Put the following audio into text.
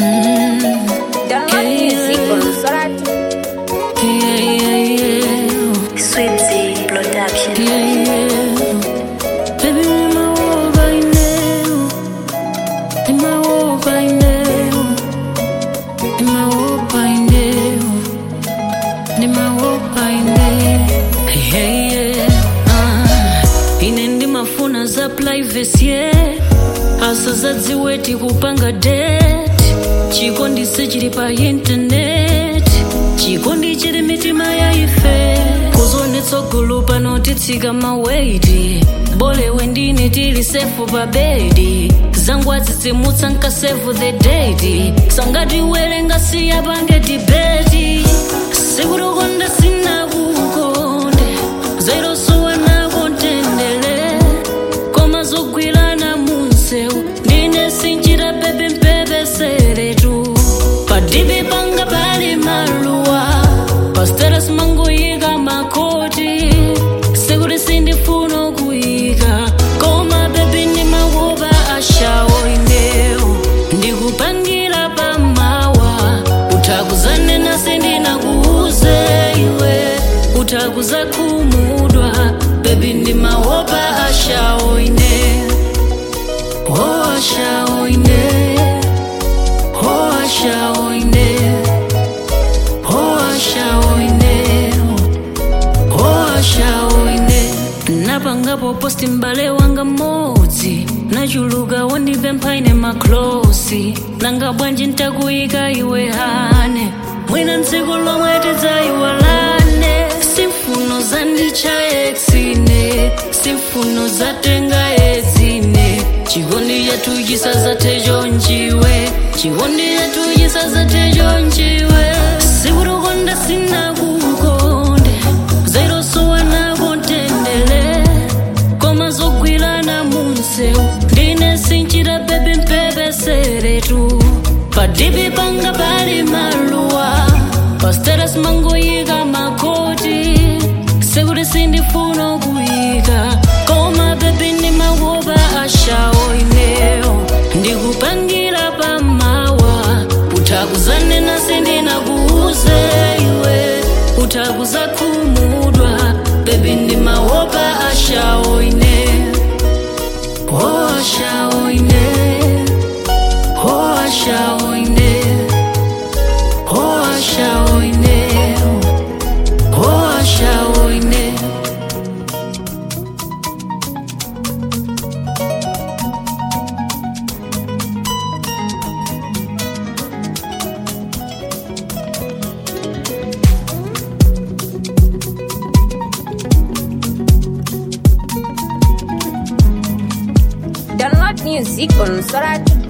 Download music on Sorati. Sweepsy Production. Baby, in my world right now. In my world right now. In my world right now. In my world right now. Hey, inendi mafuna za privacy, asa za ziweti kupanga date. Chikondi chiri pa internet, chikondi chiri mitima ya ife. Kuzonetso gulupa notitsika maweti, bole wendine tili safe pa bedi. Zangu atsitsimutsa nka save the date, sangati werenga siya pange debate. Sikurukonda sina kukonde, zero suwa na kontendele. Koma zogwilana munsewu, ndine sinjira bebe mpebe seretu. Padibi panga pali maluwa, pasteras mango yiga makoti. Sekuti sindifuno kuyiga, koma bebe ni mawoba ashawo ineo. Ndikupangira pa mawa, utakuzane na sindina kuuze iwe. Utakuza kumudwa, bebe ni mawoba ashawo ineo. Oh ashawo ineo. Oh ashawo ineo. Oh ashawo ineo. Oh ashawo ineo. Napangapo posti mbale wanga modzi, nachuluka wandive mpaine maklosi. Nanga bwanji ntakuyika iwe hane, mwina ntsiku lomwe tidzayiwalane. Simfuno zandicha exine, simfuno zatenga edzine. Chikondi yathu chisazathecho njiwe, chikondi yathu chisazathecho njiwe. Sikurukonda sina kukonde, zero suwa na kontendele. Koma zogwilana munsewu, ndine sinchira bebe mpebe seretu. Padibi panga pali maluwa, pasteras mango yiga makoti. Sekuti sindifuno kuyiga, koma bebe ni mawoba ashawo ineo. Ndikupangira pa mawa, utakuzane na sindina kuuze iwe. Utakuza kumudwa, bebe ni mawoba ashawo ineo. Oh ashawo ineo. Oh ashawo ineo. Oh ashawo ineo. Oh ashawo ineo. Download music on Sorati.